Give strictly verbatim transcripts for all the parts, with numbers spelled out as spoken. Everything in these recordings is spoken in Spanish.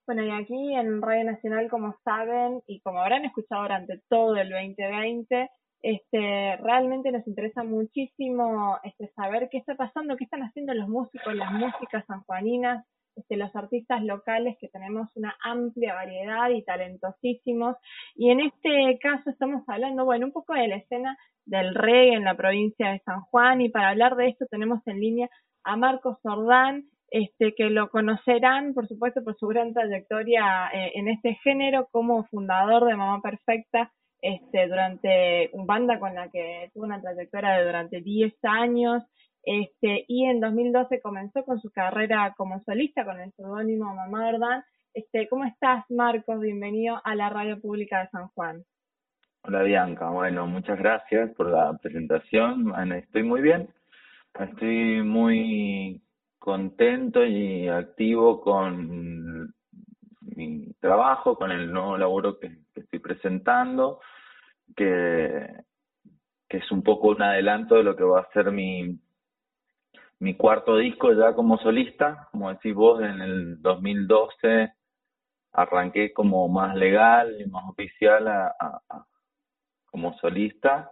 Bueno, y aquí en Radio Nacional, como saben y como habrán escuchado durante todo el veinte veinte, este, realmente nos interesa muchísimo este, saber qué está pasando, qué están haciendo los músicos, las músicas sanjuaninas, este, los artistas locales, que tenemos una amplia variedad y talentosísimos. Y en este caso estamos hablando, bueno, un poco de la escena del reggae en la provincia de San Juan, y para hablar de esto tenemos en línea a Marcos Sordán, este, que lo conocerán, por supuesto, por su gran trayectoria eh, en este género, como fundador de Mamá Perfecta, este, durante una banda con la que tuvo una trayectoria de durante diez años, este, y en dos mil doce comenzó con su carrera como solista con el seudónimo Mamá Verdad. Este, ¿cómo estás, Marcos? Bienvenido a la Radio Pública de San Juan. Hola Bianca, bueno, muchas gracias por la presentación. Bueno, estoy muy bien, estoy muy contento y activo con mi trabajo, con el nuevo laburo que, que estoy presentando, que, que es un poco un adelanto de lo que va a ser mi, mi cuarto disco ya como solista. Como decís vos, en el dos mil doce arranqué como más legal y más oficial a, a, a como solista,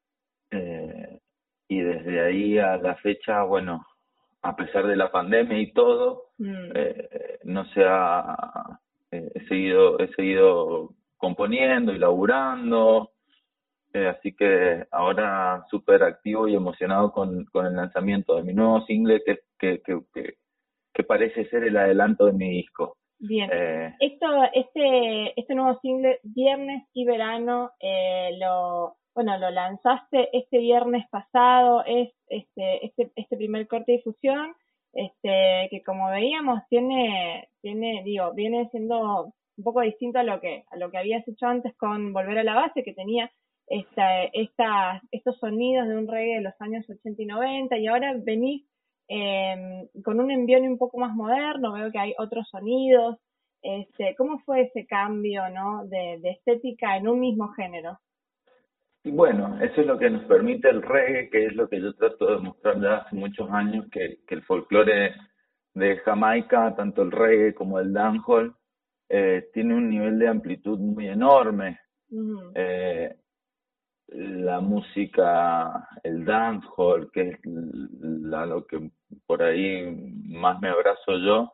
eh, y desde ahí a la fecha, bueno, a pesar de la pandemia y todo, Mm. eh, no se ha, eh, he seguido, he seguido componiendo y laburando, eh, así que ahora súper activo y emocionado con, con el lanzamiento de mi nuevo single que, que, que, que, que parece ser el adelanto de mi disco. Bien. Eh, Esto, este, este nuevo single, Viernes y Verano, eh, lo, bueno, lo lanzaste este viernes pasado, es este, este, este primer corte de difusión, este, que como veíamos tiene, tiene, digo, viene siendo un poco distinto a lo que, a lo que habías hecho antes con Volver a la Base, que tenía esta, esta, estos sonidos de un reggae de los años ochenta y noventa, y ahora venís eh, con un envión un poco más moderno, veo que hay otros sonidos. Este, ¿cómo fue ese cambio, no, de, de estética en un mismo género? Y bueno, eso es lo que nos permite el reggae, que es lo que yo trato de mostrar ya hace muchos años, que, que el folclore de Jamaica, tanto el reggae como el dancehall, eh, tiene un nivel de amplitud muy enorme. Uh-huh. Eh, la música, el dancehall, que es la, lo que por ahí más me abrazo yo,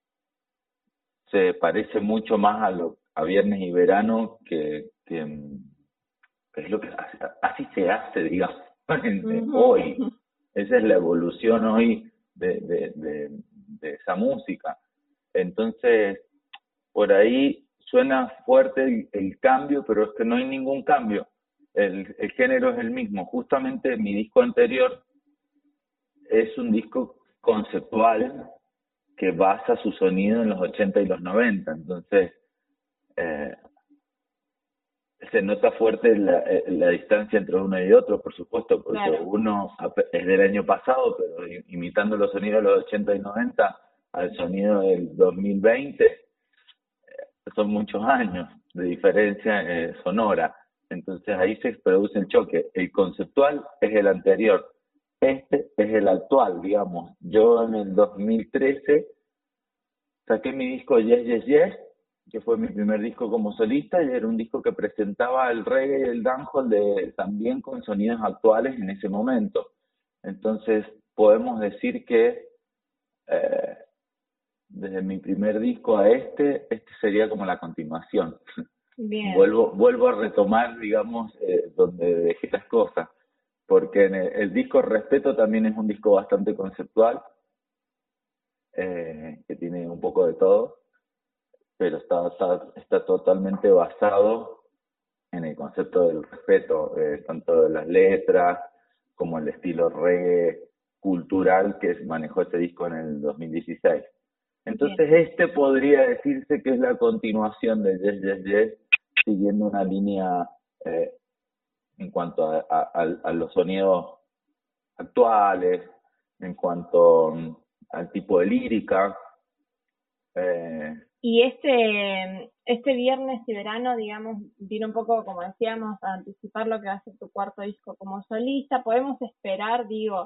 se parece mucho más a lo a Viernes y Verano que, que es lo que hace, así se hace, digamos, Uh-huh. hoy. Esa es la evolución hoy de, de, de, de esa música. Entonces, por ahí suena fuerte el, el cambio, pero es que no hay ningún cambio. El, el género es el mismo. Justamente mi disco anterior es un disco conceptual que basa su sonido en los ochenta y los noventa. Entonces, eh, se nota fuerte la, la distancia entre uno y otro, por supuesto, porque Claro. uno es del año pasado, pero imitando los sonidos de los ochenta y noventa al sonido del dos mil veinte, son muchos años de diferencia eh, sonora. Entonces ahí se produce el choque. El conceptual es el anterior, este es el actual, digamos. Yo en el dos mil trece saqué mi disco Yes, Yes, Yes, que fue mi primer disco como solista, y era un disco que presentaba el reggae y el dancehall de, también con sonidos actuales en ese momento. Entonces podemos decir que eh, desde mi primer disco a este, este sería como la continuación. Bien. Vuelvo, vuelvo a retomar, digamos, eh, donde dejé las cosas, porque en el, el disco Respeto también es un disco bastante conceptual, eh, que tiene un poco de todo, pero está, está, está totalmente basado en el concepto del respeto, eh, tanto de las letras como el estilo reggae cultural que manejó ese disco en el dos mil dieciséis. Entonces Bien. este podría decirse que es la continuación de Yes, Yes, Yes, siguiendo una línea eh, en cuanto a, a, a, a los sonidos actuales, en cuanto um, al tipo de lírica. Eh, Y este, este viernes y verano, digamos, vino un poco, como decíamos, a anticipar lo que va a ser tu cuarto disco como solista. Podemos esperar, digo,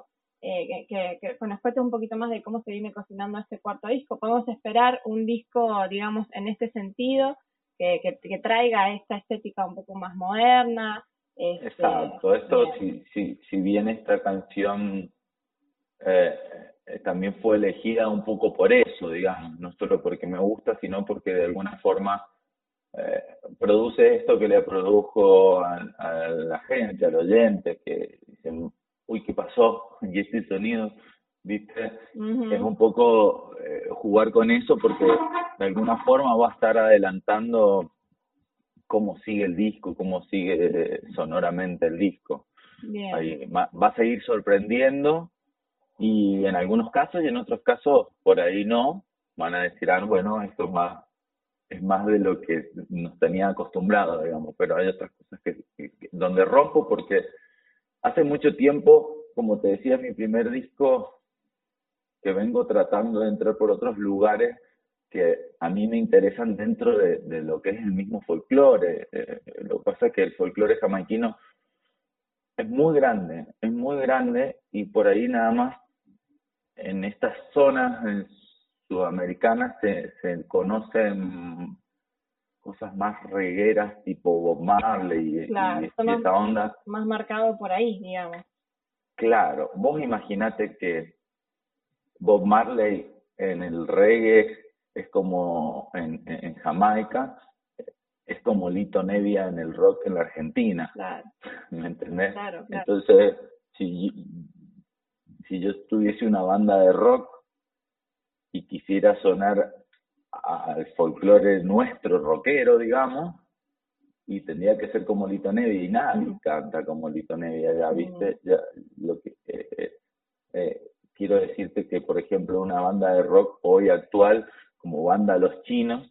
eh, que, que, que nos cuentes un poquito más de cómo se viene cocinando este cuarto disco. ¿Podemos esperar un disco, digamos, en este sentido, que, que, que traiga esta estética un poco más moderna? Este, Exacto, esto si, si, si bien esta canción eh, eh, también fue elegida un poco por eso, digamos, no solo porque me gusta, sino porque de alguna forma eh, produce esto que le produjo a, a la gente, al oyente, que dicen, uy, ¿qué pasó? Y este sonido, ¿viste? Uh-huh. Es un poco eh, jugar con eso porque de alguna forma va a estar adelantando cómo sigue el disco, cómo sigue sonoramente el disco. Bien. Ahí va, va a seguir sorprendiendo y en algunos casos y en otros casos por ahí no, van a decir, ah, bueno, esto es más, es más de lo que nos tenía acostumbrado, digamos, pero hay otras cosas que, que, que donde rompo porque hace mucho tiempo, como te decía, mi primer disco, que vengo tratando de entrar por otros lugares que a mí me interesan dentro de, de lo que es el mismo folclore. Eh, lo que pasa es que el folclore jamaiquino es muy grande, es muy grande y por ahí nada más en estas zonas en sudamericanas se, se conocen cosas más regueras tipo Bob Marley y, claro, y, y más, esa onda. Más marcado por ahí, digamos. Claro, vos imaginate que Bob Marley en el reggae es como en, en Jamaica, es como Lito Nevia en el rock en la Argentina. Claro. ¿Me entendés? Claro, claro. Entonces, si, si yo tuviese una banda de rock y quisiera sonar al folclore nuestro rockero, digamos, y tendría que ser como Lito Nevia, y nadie mm. canta como Lito Nevia, ya viste, ya lo que eh, eh, eh, quiero decirte que, por ejemplo, una banda de rock hoy actual, como banda Los Chinos,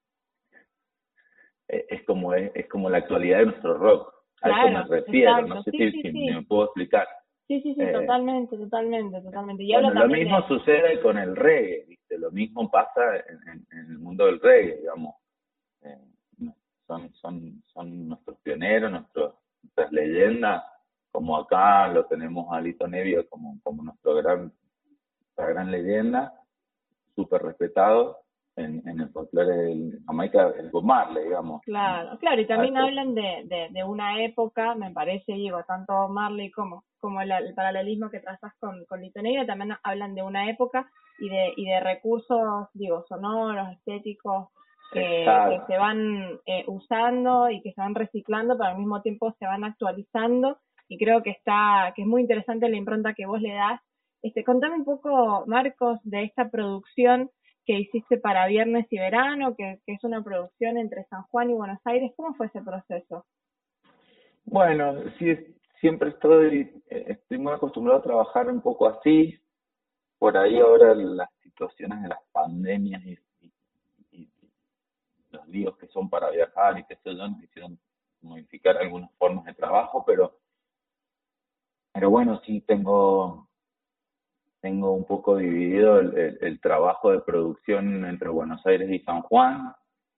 eh, es como es, es como la actualidad de nuestro rock. A claro, eso me refiero, exacto. no sé sí, si, sí, si sí. me puedo explicar. Sí, sí, sí, eh, totalmente, totalmente, totalmente. Y bueno, hablo lo también mismo de... sucede con el reggae, ¿viste? Lo mismo pasa en, en, en el mundo del reggae, digamos. Eh, son, son, son nuestros pioneros, nuestros, nuestras leyendas, como acá lo tenemos a Lito Nevia como, como nuestro gran, nuestra gran leyenda, súper respetado en, en el folclore de Jamaica, el Bob Marley, digamos. Claro, claro, y también hablan de, de, de una época, me parece, digo, tanto Bob Marley como, como el, el paralelismo que trazas con, con Lito Nevia, también hablan de una época y de, y de recursos, digo, sonoros, estéticos, que, que se van eh, usando y que se van reciclando, pero al mismo tiempo se van actualizando, y creo que está, que es muy interesante la impronta que vos le das. Este, contame un poco, Marcos, de esta producción que hiciste para Viernes y Verano, que, que es una producción entre San Juan y Buenos Aires. ¿Cómo fue ese proceso? Bueno, sí, siempre estoy, estoy muy acostumbrado a trabajar un poco así. Por ahí ahora las situaciones de las pandemias y, y, y los líos que son para viajar y que sé yo, nos hicieron modificar algunas formas de trabajo, pero, pero bueno, sí tengo... Tengo un poco dividido el, el, el trabajo de producción entre Buenos Aires y San Juan.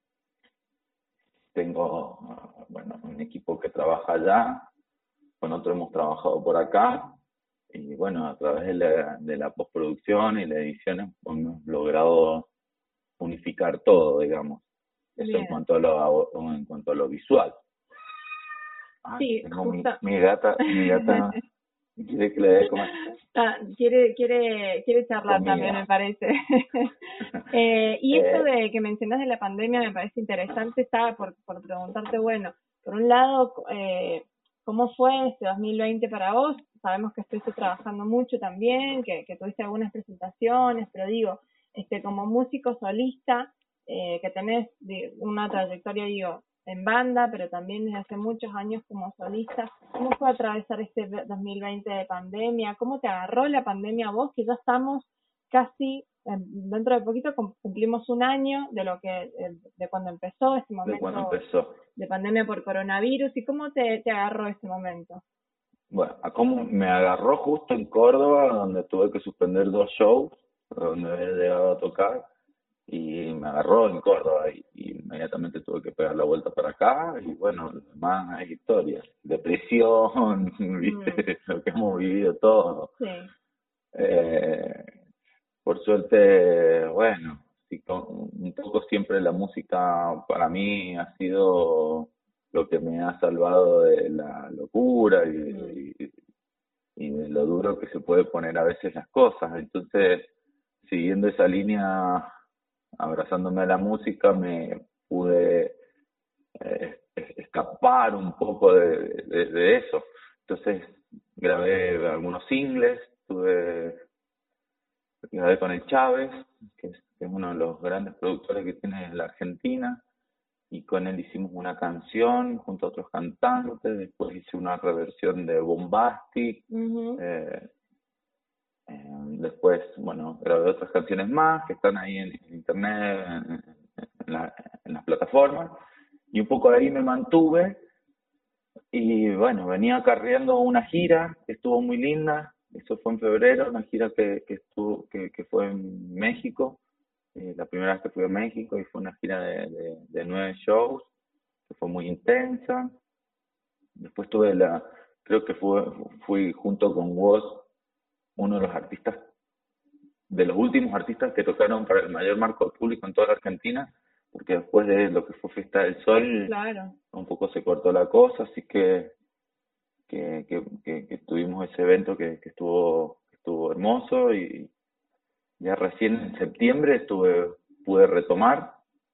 Tengo, bueno, un equipo que trabaja allá, con otro hemos trabajado por acá, y bueno, a través de la, de la postproducción y la edición hemos logrado unificar todo, digamos. Eso Bien. en cuanto a lo en cuanto a lo visual. Ay, sí, tengo mi, mi gata, mi gata quiere que le dé comer. Ah, quiere, quiere, quiere charlar Comida. También, me parece. eh, y esto de que mencionas de la pandemia me parece interesante. Estaba por, por preguntarte, bueno, por un lado, eh, ¿cómo fue este dos mil veinte para vos? Sabemos que estuviste trabajando mucho también, que, que tuviste algunas presentaciones, pero digo, este, como músico solista, eh, que tenés una trayectoria, digo, en banda, pero también desde hace muchos años como solista. ¿Cómo fue atravesar este dos mil veinte de pandemia? ¿Cómo te agarró la pandemia a vos? Que ya estamos casi, dentro de poquito cumplimos un año de lo que de cuando empezó este momento de, cuando empezó. de pandemia por coronavirus. ¿Y cómo te, te agarró ese momento? Bueno, ¿cómo me agarró justo en Córdoba, donde tuve que suspender dos shows, donde había llegado a tocar? Y me agarró en Córdoba y, y inmediatamente tuve que pegar la vuelta para acá y bueno, lo demás es historia, depresión, viste, mm. lo que hemos vivido todos. Sí. Eh, por suerte, bueno, sí, con- un poco siempre la música para mí ha sido lo que me ha salvado de la locura Mm, y, y, y de lo duro que se puede poner a veces las cosas. Entonces, siguiendo esa línea, abrazándome a la música, me pude eh, escapar un poco de, de, de eso. Entonces, grabé algunos singles, tuve grabé con el Chávez, que es, que es uno de los grandes productores que tiene la Argentina, y con él hicimos una canción junto a otros cantantes. Después hice una reversión de Bombastic. ujú. eh, eh, Después, bueno, grabé otras canciones más que están ahí en, en internet, en, en, la- en las plataformas, y un poco ahí me mantuve. Y bueno, venía acarreando una gira que estuvo muy linda. Eso fue en febrero, una gira que, que estuvo, que, que fue en México, eh, la primera vez que fui a México, y fue una gira de, de, de nueve shows, que fue muy intensa. Después tuve la, creo que fue, fui junto con Woz, uno de los artistas, de los últimos artistas que tocaron para el mayor marco público en toda la Argentina, porque después de lo que fue Fiesta del Sol, Claro. un poco se cortó la cosa, así que que, que, que, que tuvimos ese evento que, que estuvo que estuvo hermoso, y ya recién en septiembre estuve pude retomar,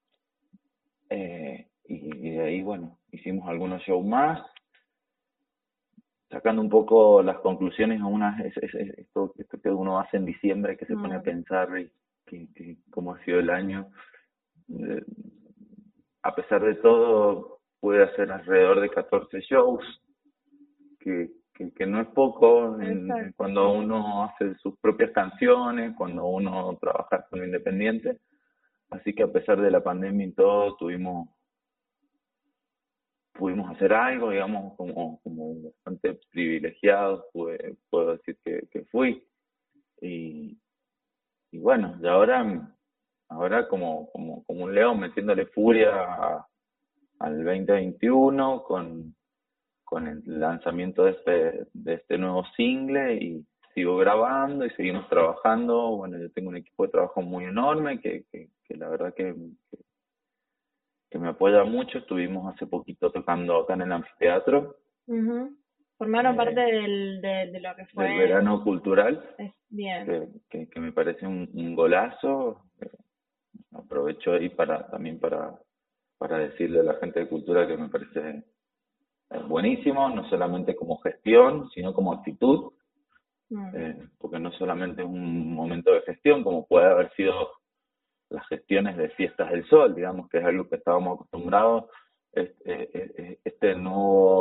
eh, y, y de ahí, bueno, hicimos algunos shows más, sacando un poco las conclusiones a unas, es, es, es- esto, esto que uno hace en diciembre, que se pone a Mm, pensar y que, que cómo ha sido el año. Eh, a pesar de todo, pude hacer alrededor de catorce shows, que, que, que no es poco en- en exacto. cuando uno hace sus propias canciones, cuando uno trabaja con lo independiente. Así que a pesar de la pandemia y todo, tuvimos, pudimos hacer algo, digamos, como, como bastante privilegiados, pude- puedo decir que, que fui. Y, y bueno, y ahora, ahora como, como, como un león metiéndole furia a- al veinte veintiuno con con el lanzamiento de este, de este nuevo single, y sigo grabando y seguimos trabajando. Bueno, yo tengo un equipo de trabajo muy enorme que, que, que la verdad que, que, que me apoya mucho. Estuvimos hace poquito tocando acá en el anfiteatro, Ujú. Formaron parte eh, del, de, de lo que del fue, verano cultural, es bien. que, que, que me parece un, un golazo. Aprovecho ahí para también para, para decirle a la gente de cultura que me parece eh, buenísimo, no solamente como gestión, sino como actitud, Mm, eh, porque no solamente es un momento de gestión, como puede haber sido las gestiones de Fiestas del Sol, digamos, que es algo que estábamos acostumbrados. Este, este nuevo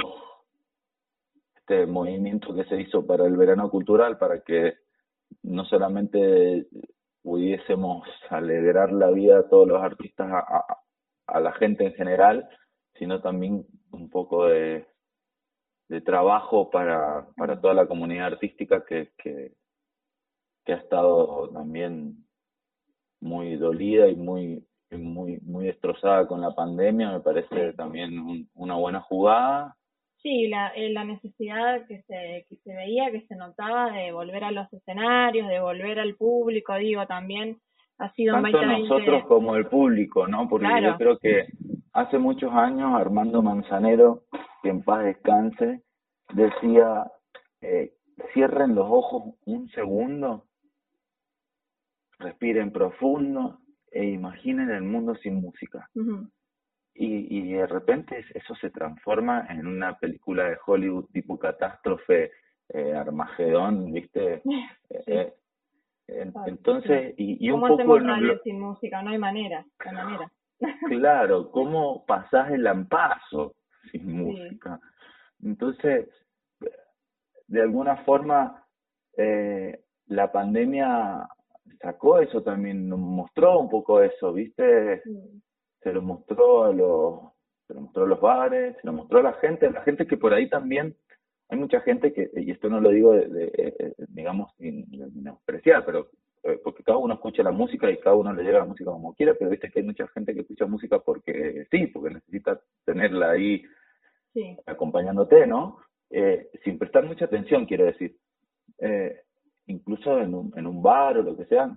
este movimiento que se hizo para el verano cultural, para que no solamente pudiésemos alegrar la vida a todos los artistas, a, a, a la gente en general, sino también un poco de, de trabajo para, para toda la comunidad artística que, que, que ha estado también muy dolida y muy muy muy destrozada con la pandemia. Me parece sí. también un, una buena jugada. Sí, la, eh, la necesidad que se, que se veía, que se notaba de volver a los escenarios, de volver al público, digo, también ha sido un Tanto nosotros dos mil veinte, como el público, ¿no? Porque yo claro. creo que hace muchos años Armando Manzanero, que en paz descanse, decía, eh, cierren los ojos un segundo, respiren profundo e imaginen el mundo sin música. Ujú. Y, y de repente eso se transforma en una película de Hollywood tipo catástrofe, eh, Armagedón, ¿viste? Eh, Sí, eh, en- ah, sí. entonces, y, y un ¿Cómo poco hacemos nos radio lo, sin música? No hay manera, no hay manera. claro, ¿cómo pasás el ampaso sin Sí. música? Entonces, de alguna forma, eh, la pandemia sacó eso también, nos mostró un poco eso, ¿viste? Mm. Se lo mostró a los, se lo mostró a los bares, se lo mostró a la gente, la gente que por ahí también, hay mucha gente que, y esto no lo digo de, de, eh, digamos, sin menospreciar, pero eh, porque cada uno escucha la música y cada uno le llega la música como quiera, pero viste que hay mucha gente que escucha música porque sí, porque necesita tenerla ahí Sí. acompañándote, ¿no? Eh, sin prestar mucha atención, quiero decir. Eh, incluso en un, en un bar o lo que sea,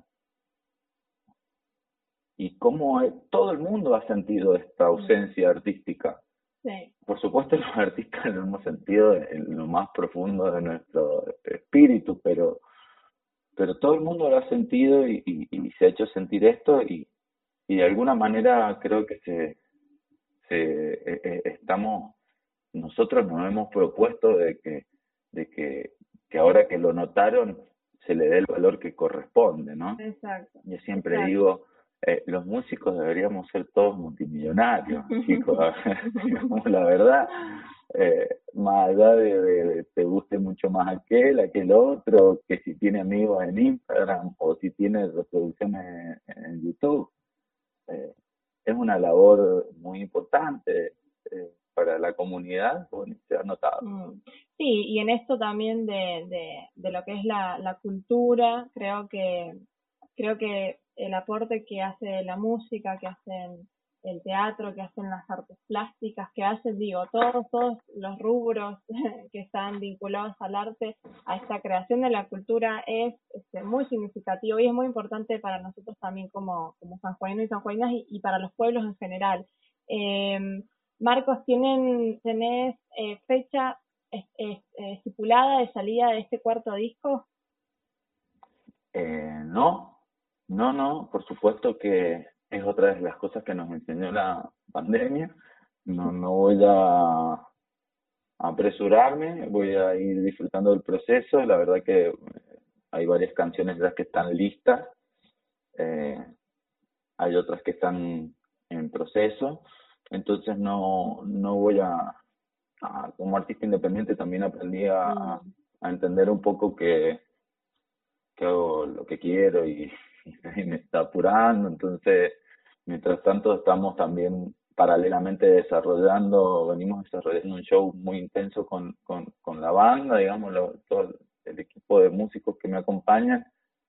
y cómo eh, todo el mundo ha sentido esta ausencia artística. Sí. Por supuesto, los artistas lo hemos sentido en lo más profundo de nuestro espíritu, pero pero todo el mundo lo ha sentido y, y, y se ha hecho sentir esto y, y de alguna manera creo que se, se eh, eh, estamos, nosotros nos hemos propuesto de que, de que, que ahora que lo notaron se le dé el valor que corresponde, ¿no? Exacto. Yo siempre Exacto. digo, eh, los músicos deberíamos ser todos multimillonarios, chicos, digamos la verdad, eh, más allá de, de, de te guste mucho más aquel, aquel otro, que si tiene amigos en Instagram o si tiene reproducciones en, en YouTube, eh, es una labor muy importante eh, para la comunidad, bueno, se ha notado. Mm. Sí, y en esto también de, de, de lo que es la, la cultura, creo que creo que el aporte que hace la música, que hacen el teatro, que hacen las artes plásticas, que hacen, digo, todos, todos los rubros que están vinculados al arte, a esta creación de la cultura es este, muy significativo y es muy importante para nosotros también como, como sanjuaninos y sanjuaninas y, y para los pueblos en general. Eh, Marcos, ¿tienen, ¿tenés eh, fecha eh, eh, estipulada de salida de este cuarto disco? Eh, no, no, no, por supuesto que es otra de las cosas que nos enseñó la pandemia. No, no voy a apresurarme, voy a ir disfrutando del proceso. La verdad que eh, hay varias canciones las que están listas, eh, hay otras que están en proceso, entonces no, no voy a, a, como artista independiente también aprendí a, a, a entender un poco que, que hago lo que quiero y, y me está apurando, entonces mientras tanto estamos también paralelamente desarrollando, venimos desarrollando un show muy intenso con, con, con la banda, digamos, lo, todo el equipo de músicos que me acompañan.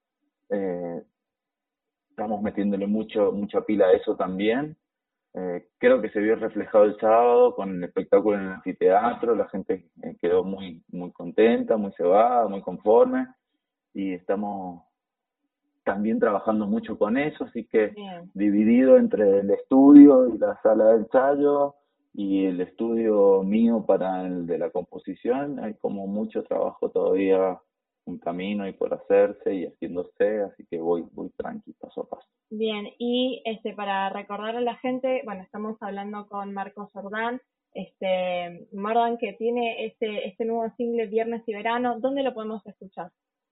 Eh, estamos metiéndole mucho mucha pila a eso también. Eh, creo que se vio reflejado el sábado con el espectáculo en el anfiteatro, la gente eh, quedó muy muy contenta, muy cebada, muy conforme y estamos también trabajando mucho con eso, así que Bien. dividido entre el estudio y la sala de ensayo y el estudio mío para el de la composición, hay como mucho trabajo todavía en camino y por hacerse y haciéndose, así que voy voy tranqui, paso a paso. Bien, y este para recordar a la gente, bueno, estamos hablando con Marcos Ordán, este Mardan que tiene este este nuevo single Viernes y Verano, ¿dónde lo podemos escuchar?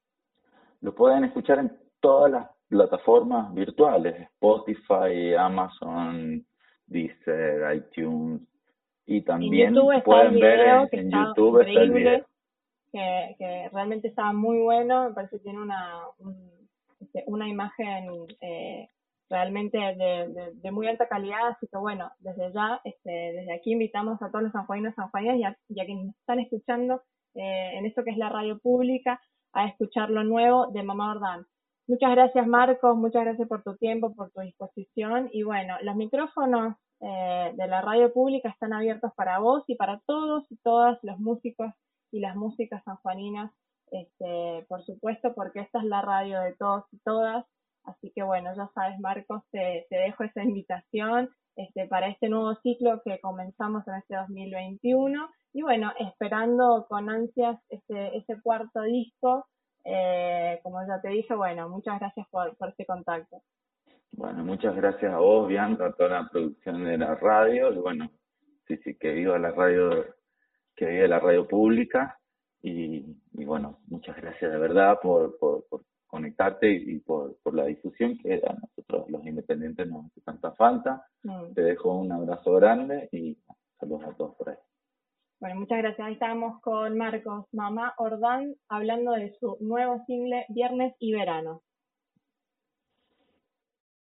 Lo pueden escuchar en todas las plataformas virtuales, Spotify, Amazon, Deezer, iTunes, y En también YouTube está el pueden ver video en, que en está YouTube está el video. increíble, que, que realmente está muy bueno, me parece que tiene una un, este, una imagen eh, realmente de, de, de muy alta calidad, así que bueno, desde ya, este, desde aquí invitamos a todos los sanjuaninos y sanjuaninas y a, y a quienes nos están escuchando eh, en esto que es la radio pública, a escuchar lo nuevo de Mamá Ordán. Muchas gracias Marcos, muchas gracias por tu tiempo, por tu disposición y bueno, los micrófonos eh, de la radio pública están abiertos para vos y para todos y todas los músicos y las músicas sanjuaninas, este, por supuesto, porque esta es la radio de todos y todas. Así que bueno, ya sabes, Marcos, te, te dejo esa invitación este, para este nuevo ciclo que comenzamos en este dos mil veintiuno. Y bueno, esperando con ansias ese, ese cuarto disco. Eh, como ya te dije, bueno, muchas gracias por, por este contacto. Bueno, muchas gracias a vos, Bianca, a toda la producción de la radio, y bueno, sí, sí, que viva la radio, que viva la radio pública, y, y bueno, muchas gracias de verdad por, por, por conectarte y por, por la difusión que a nosotros los independientes nos hace tanta falta. Mm. Te dejo un abrazo grande y saludos a todos por ahí. Bueno, muchas gracias. Ahí estábamos con Marcos Mamá Ordán hablando de su nuevo single Viernes y Verano.